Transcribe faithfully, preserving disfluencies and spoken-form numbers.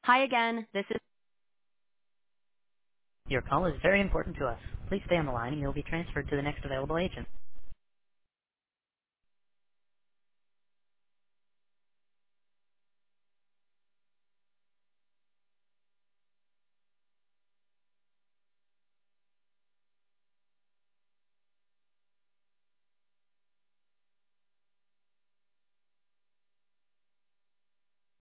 Hi again, this is... Your call is very important to us. Please stay on the line and you'll be transferred to the next available agent.